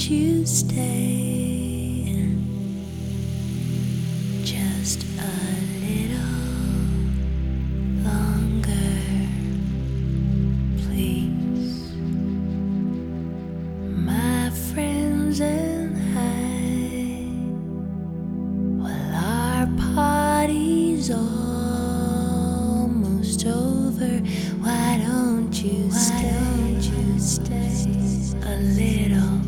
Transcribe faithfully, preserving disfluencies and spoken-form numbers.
you stay just a little longer, please? My friends and I, well, our party's almost over. Why don't you Why stay? Don't you stay a little